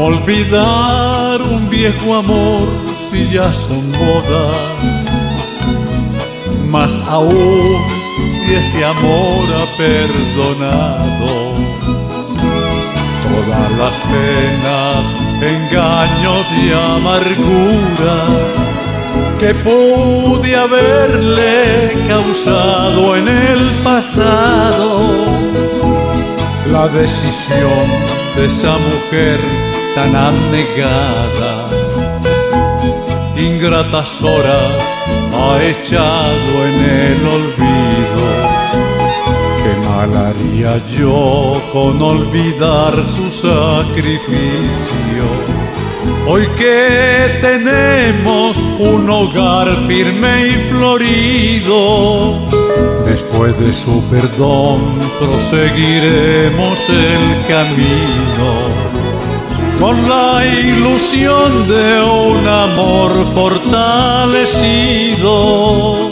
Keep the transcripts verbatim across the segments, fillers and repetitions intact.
olvidar un viejo amor si ya son bodas? Más aún si ese amor ha perdonado todas las penas, engaños y amarguras que pude haberle causado en el pasado. La decisión de esa mujer tan abnegada, ingratas horas ha echado en el olvido. Qué mal haría yo con olvidar su sacrificio. Hoy que tenemos un hogar firme y florido, después de su perdón proseguiremos el camino con la ilusión de un amor fortalecido.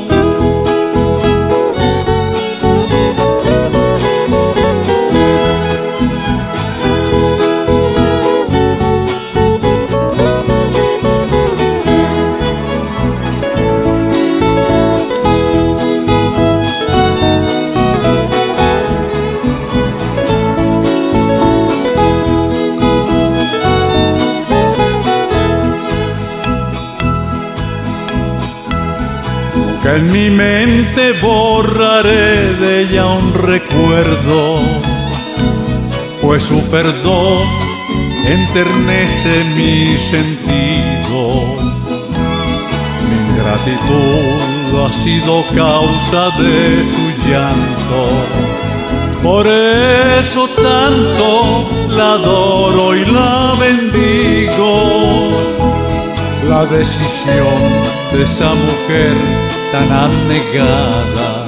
Que en mi mente borraré de ella un recuerdo, pues su perdón enternece mi sentido. Mi ingratitud ha sido causa de su llanto, por eso tanto la adoro y la bendigo. La decisión de esa mujer tan abnegada,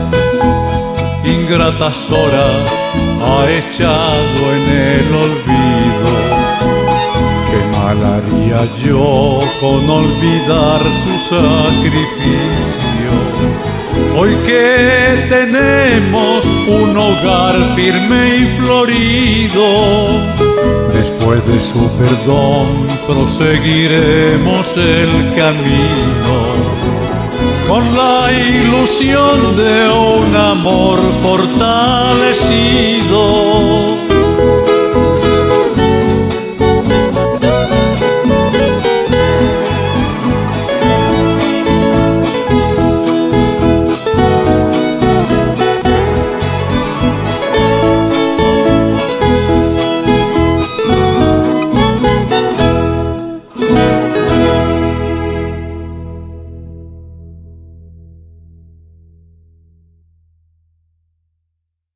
ingratas horas ha echado en el olvido. Qué mal haría yo con olvidar su sacrificio. Hoy que tenemos un hogar firme y florido, después de su perdón proseguiremos el camino con la ilusión de un amor fortalecido.